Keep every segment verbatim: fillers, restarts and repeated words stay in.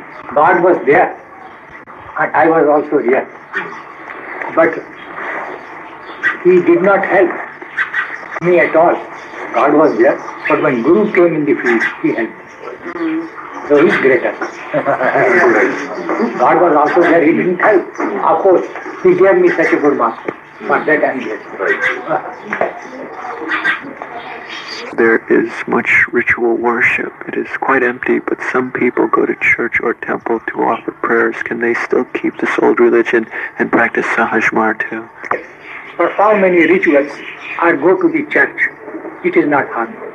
God was there and I was also here. But he did not help me at all. God was there, but when Guru came in the field, he helped me. So he is greater. God was also there, he didn't help. Of course, he gave me such a good master. For that I am grateful. There is much ritual worship. It is quite empty, but some people go to church or temple to offer prayers. Can they still keep this old religion and practice Sahajmar too? Perform many rituals or go to the church. It is not harmful.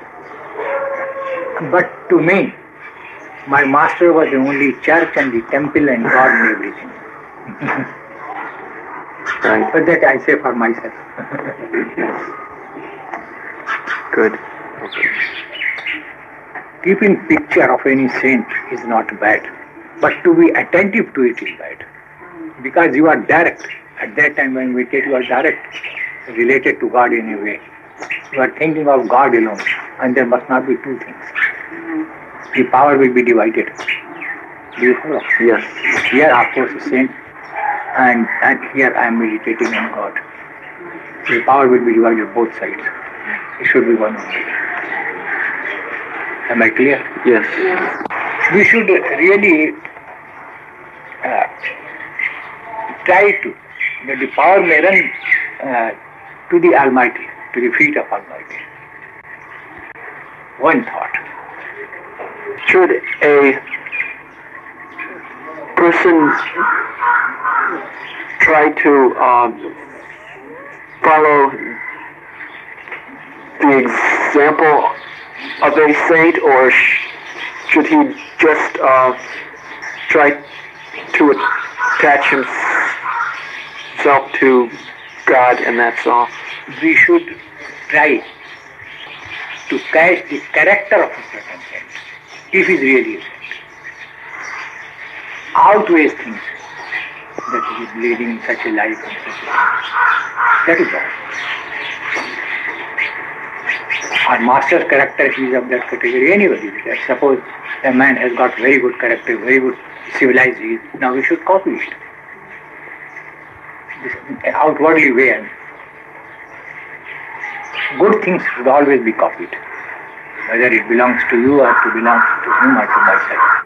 But to me, my master was the only church and the temple and God and everything. Right. But that I say for myself. Good. Keeping picture of any saint is not bad, but to be attentive to it is bad. Because you are direct. At that time when we take you are direct, related to God in a way. You are thinking of God alone, and there must not be two things. The power will be divided. Do you follow? Yes. Here, of course, a saint, and, and here I am meditating on God. The power will be divided both sides. It should be one only. Am I clear? Yes. We should really uh, try to, that the power may run uh, to the Almighty, to the feet of Almighty. One thought. Should a person try to uh, follow the example of a saint, or sh- should he just uh, try to attach himself to God and that's all? We should try to catch the character of a certain saint, if he is really a saint. Outweighs things that he is leading such a life and such a life. That is all. Our master's character is of that category. Anybody, suppose a man has got very good character, very good civilized, he is, now we should copy it. This outwardly way. Good things should always be copied, whether it belongs to you or to belongs to him or to myself.